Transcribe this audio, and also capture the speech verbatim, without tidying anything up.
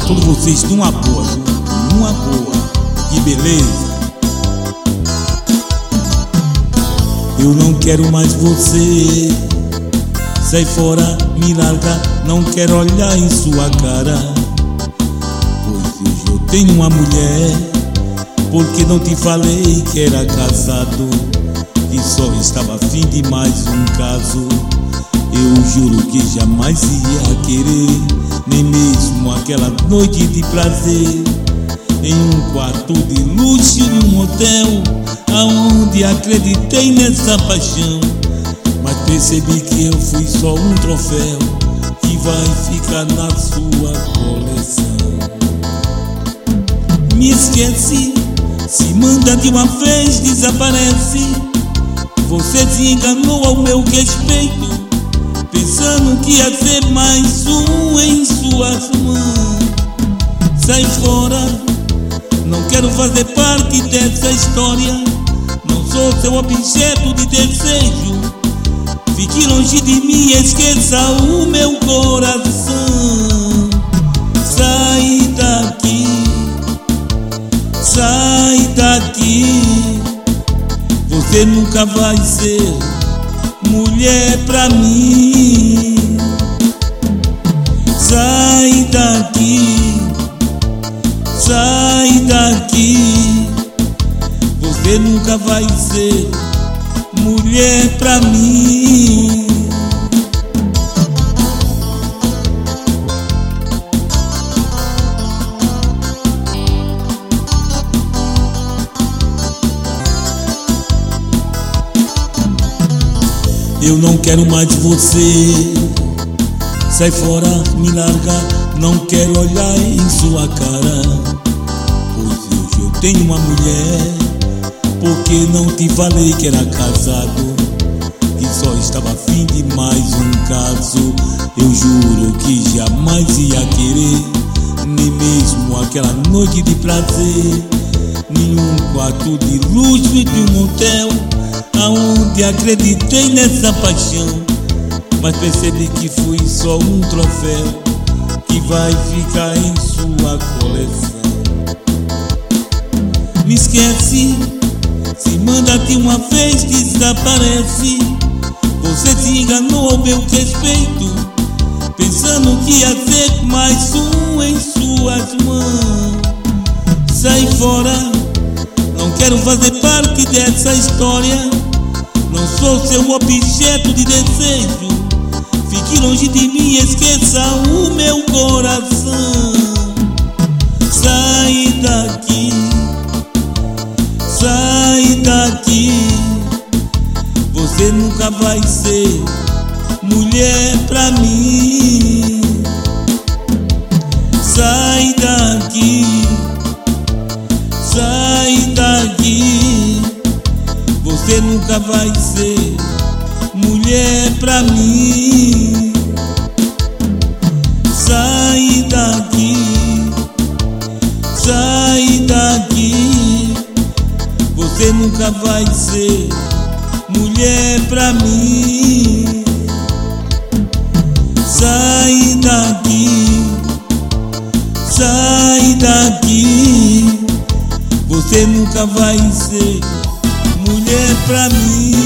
todos vocês numa boa, numa boa. Que beleza. Eu não quero mais você. Sai fora, me larga, não quero olhar em sua cara. Pois hoje eu tenho uma mulher. Porque não te falei que era casado, que só estava a fim de mais um caso. Eu juro que jamais ia querer, nem mesmo aquela noite de prazer, em um quarto de luxo de um hotel, aonde acreditei nessa paixão. Mas percebi que eu fui só um troféu que vai ficar na sua coleção. Me esquece, se manda de uma vez, desaparece. Você se enganou ao meu respeito, pensando que ia ser mais um em suas mãos. Sai fora, não quero fazer parte dessa história. Não sou seu objeto de desejo. Fique longe de mim, esqueça o meu coração. Sai daqui, sai daqui. Você nunca vai ser mulher pra mim. Sai daqui, sai daqui. Você nunca vai ser mulher pra mim. Eu não quero mais você. Sai fora, me larga, não quero olhar em sua cara. Pois hoje eu tenho uma mulher. Porque não te falei que era casado, que só estava a fim de mais um caso. Eu juro que jamais ia querer, nem mesmo aquela noite de prazer, nenhum quarto de luxo de um hotel, aonde acreditei nessa paixão. Mas percebi que fui só um troféu que vai ficar em sua coleção. Me esquece, se manda de uma vez, desaparece. Você se enganou ao meu respeito, pensando que ia ser mais um em suas mãos. Sai fora, não quero fazer parte dessa história. Não sou seu objeto de desejo. Fique longe de mim, esqueça o meu coração. Sai daqui, sai daqui. Você nunca vai ser mulher pra mim. Sai daqui, sai daqui. Você nunca vai ser mulher pra mim. Sai daqui, sai daqui. Você nunca vai ser mulher pra mim. Sai daqui, sai daqui. Você nunca vai ser mulher pra mim.